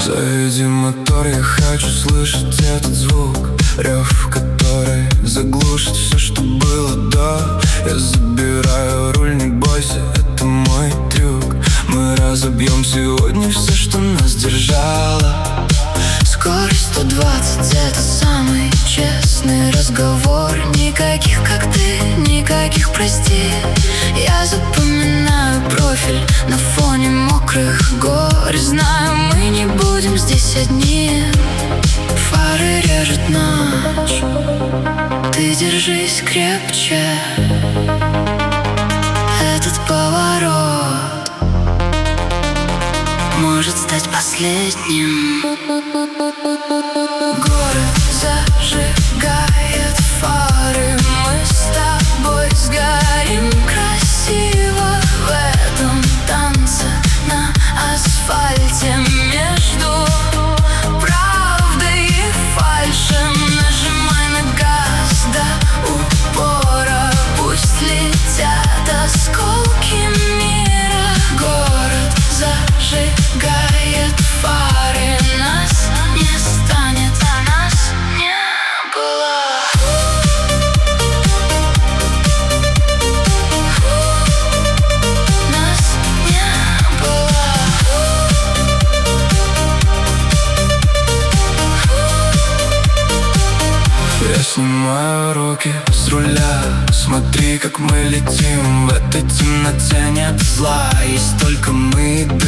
Заведи мотор, я хочу слышать этот звук, рев, который заглушит все, что было до. Я забираю руль, не бойся, это мой трюк. Мы разобьем сегодня все, что нас держало. Скорость 120, это самый честный разговор. Никаких как ты, никаких прости. Я запоминаю профиль на фоне мокрых гор. Знаю, мы не будем здесь одни. Фары режет ночь, ты держись крепче. Этот поворот может стать последним. Город зажигает фары, мы с тобой сгорим красиво в этом танце на асфальте. Между правдой и фальшем нажимай на газ до упора. Пусть летят осколки мира. Город зажигает фары, нас не станет, а нас не было. Нас не было. Я снимаю руки с руля, смотри, как мы летим. В этой темноте нет зла, есть только мы и